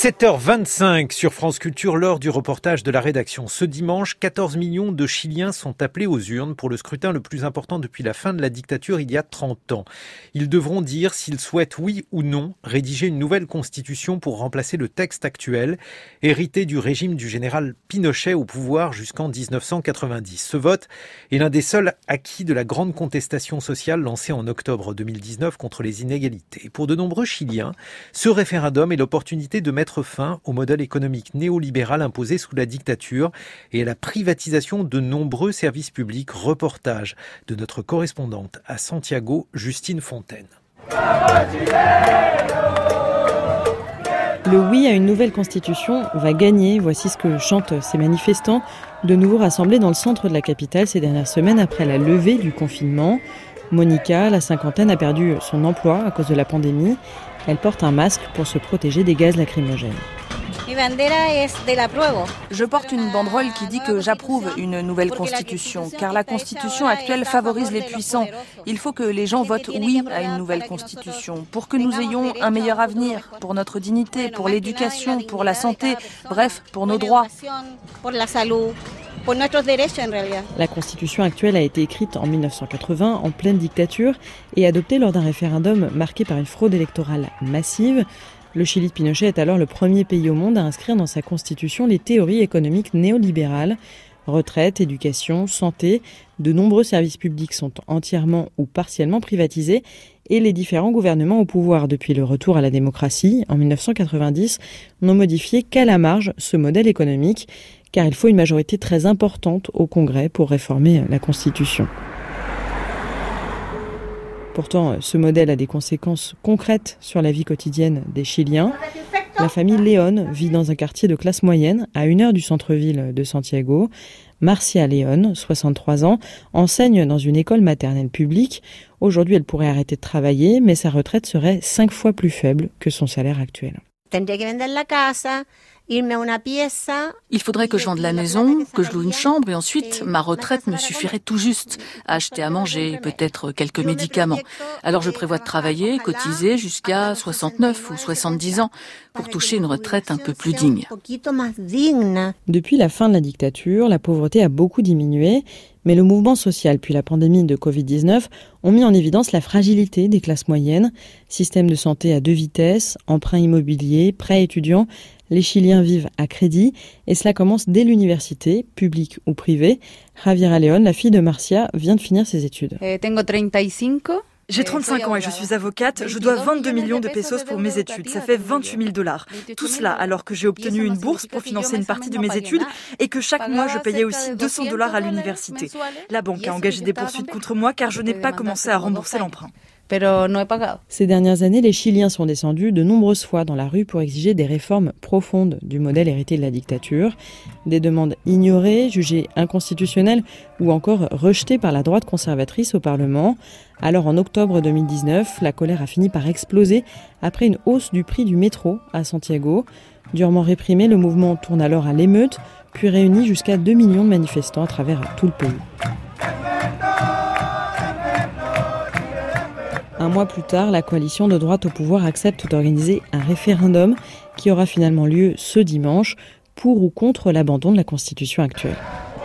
7h25 sur France Culture, l'heure du reportage de la rédaction. Ce dimanche, 14 millions de Chiliens sont appelés aux urnes pour le scrutin le plus important depuis la fin de la dictature il y a 30 ans. Ils devront dire s'ils souhaitent, oui ou non, rédiger une nouvelle constitution pour remplacer le texte actuel, hérité du régime du général Pinochet au pouvoir jusqu'en 1990. Ce vote est l'un des seuls acquis de la grande contestation sociale lancée en octobre 2019 contre les inégalités. Pour de nombreux Chiliens, ce référendum est l'opportunité de mettre fin au modèle économique néolibéral imposé sous la dictature et à la privatisation de nombreux services publics. Reportage de notre correspondante à Santiago, Justine Fontaine. Le oui à une nouvelle constitution va gagner, voici ce que chantent ces manifestants, de nouveau rassemblés dans le centre de la capitale ces dernières semaines après la levée du confinement. Monica, la cinquantaine, a perdu son emploi à cause de la pandémie. Elle porte un masque pour se protéger des gaz lacrymogènes. Je porte une banderole qui dit que j'approuve une nouvelle constitution, car la constitution actuelle favorise les puissants. Il faut que les gens votent oui à une nouvelle constitution, pour que nous ayons un meilleur avenir, pour notre dignité, pour l'éducation, pour la santé, bref, pour nos droits. La constitution actuelle a été écrite en 1980, en pleine dictature, et adoptée lors d'un référendum marqué par une fraude électorale massive. Le Chili de Pinochet est alors le premier pays au monde à inscrire dans sa constitution les théories économiques néolibérales. Retraite, éducation, santé, de nombreux services publics sont entièrement ou partiellement privatisés et les différents gouvernements au pouvoir depuis le retour à la démocratie en 1990 n'ont modifié qu'à la marge ce modèle économique, car il faut une majorité très importante au Congrès pour réformer la Constitution. Pourtant, ce modèle a des conséquences concrètes sur la vie quotidienne des Chiliens. La famille Léon vit dans un quartier de classe moyenne, à 1 heure du centre-ville de Santiago. Marcia Léon, 63 ans, enseigne dans une école maternelle publique. Aujourd'hui, elle pourrait arrêter de travailler, mais sa retraite serait 5 fois plus faible que son salaire actuel. Il faudrait que je vende la maison, que je loue une chambre et ensuite ma retraite me suffirait tout juste à acheter à manger, peut-être quelques médicaments. Alors je prévois de travailler, cotiser jusqu'à 69 ou 70 ans pour toucher une retraite un peu plus digne. Depuis la fin de la dictature, la pauvreté a beaucoup diminué, mais le mouvement social puis la pandémie de Covid-19 ont mis en évidence la fragilité des classes moyennes. Système de santé à 2 vitesses, emprunts immobiliers, prêts étudiants. Les Chiliens vivent à crédit et cela commence dès l'université, publique ou privée. Javiera Léon, la fille de Marcia, vient de finir ses études. J'ai 35 ans et je suis avocate. Je dois 22 millions de pesos pour mes études. Ça fait 28 000 $. Tout cela alors que j'ai obtenu une bourse pour financer une partie de mes études et que chaque mois je payais aussi 200 $ à l'université. La banque a engagé des poursuites contre moi car je n'ai pas commencé à rembourser l'emprunt. Ces dernières années, les Chiliens sont descendus de nombreuses fois dans la rue pour exiger des réformes profondes du modèle hérité de la dictature. Des demandes ignorées, jugées inconstitutionnelles ou encore rejetées par la droite conservatrice au Parlement. Alors en octobre 2019, la colère a fini par exploser après une hausse du prix du métro à Santiago. Durement réprimé, le mouvement tourne alors à l'émeute, puis réunit jusqu'à 2 millions de manifestants à travers tout le pays. Un mois plus tard, la coalition de droite au pouvoir accepte d'organiser un référendum qui aura finalement lieu ce dimanche pour ou contre l'abandon de la Constitution actuelle.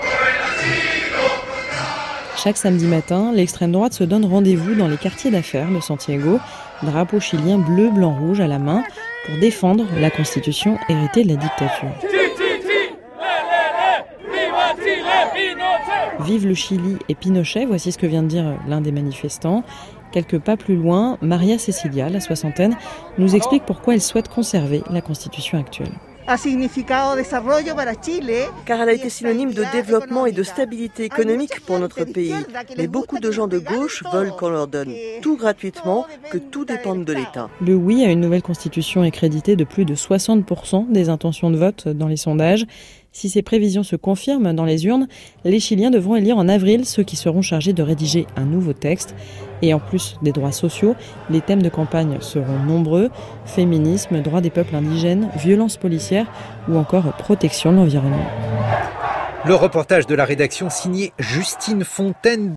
Chaque samedi matin, l'extrême droite se donne rendez-vous dans les quartiers d'affaires de Santiago, drapeau chilien bleu, blanc, rouge à la main, pour défendre la Constitution héritée de la dictature. Vive le Chili et Pinochet, voici ce que vient de dire l'un des manifestants. Quelques pas plus loin, Maria Cecilia, la soixantaine, nous explique pourquoi elle souhaite conserver la Constitution actuelle. Car elle a été synonyme de développement et de stabilité économique pour notre pays. Mais beaucoup de gens de gauche veulent qu'on leur donne tout gratuitement, que tout dépende de l'État. Le oui à une nouvelle constitution est crédité de plus de 60% des intentions de vote dans les sondages. Si ces prévisions se confirment dans les urnes, les Chiliens devront élire en avril ceux qui seront chargés de rédiger un nouveau texte. Et en plus des droits sociaux, les thèmes de campagne seront nombreux. Féminisme, droits des peuples indigènes, violences policières ou encore protection de l'environnement. Le reportage de la rédaction signé Justine Fontaine.